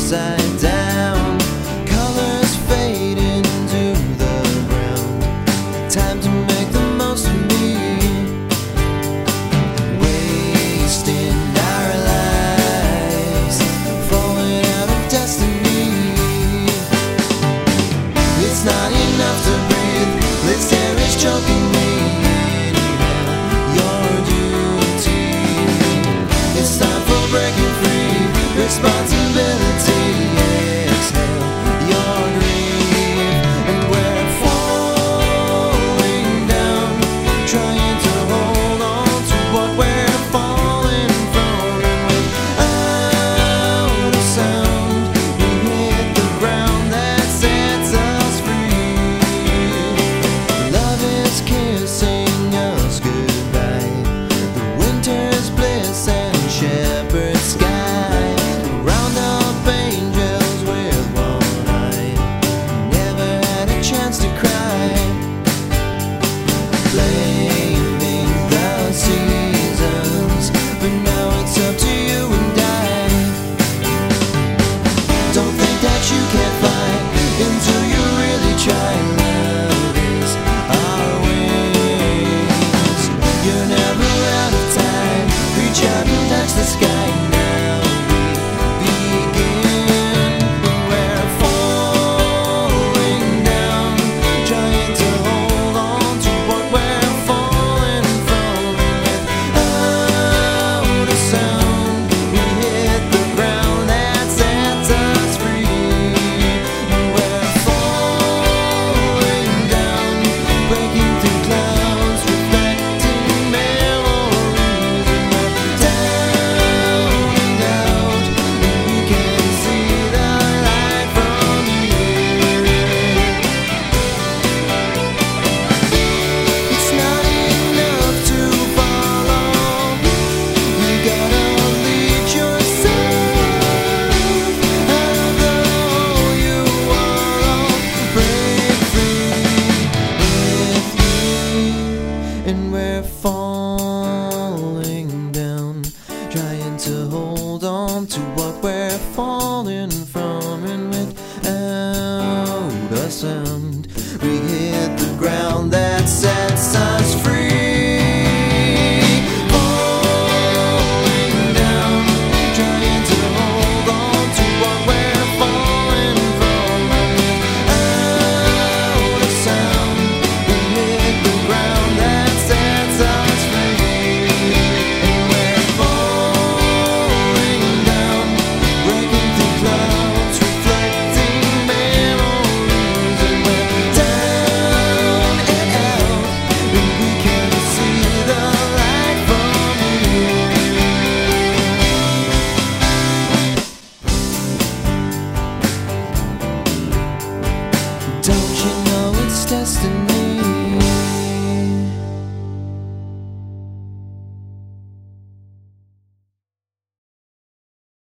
upside down. Colors fade into the ground. Time to make the most of me. Wasting our lives, falling out of destiny. It's not enough to breathe. This air is choking me. Your duty. It's time for breaking free. Responsibility. Exhale your grief. And we're falling down, trying to hold on to what we're falling from. And without a sound, we hit the ground that sets us free. Love is kissing us goodbye. The winter's bliss and shepherd's sky. Round up angels with one eye. Never had a chance to cry. Blaming the seasons, but now it's up to you and I. Don't think that you can't fly until you really try. Love is our wings. You're never out of time. Reach out and touch the sky. Now we begin. We're falling down, trying to hold on to what we're falling from. Without a sound, we hit the ground that sets us free. We're falling down, breaking through clouds, reflecting memories. And we're down and out, and we can see the light from here. It's not enough to follow. You gotta lead yourself out of the hole you wallow. Break free with me. And we're falling down, trying to hold on to what we're falling from. And without a sound,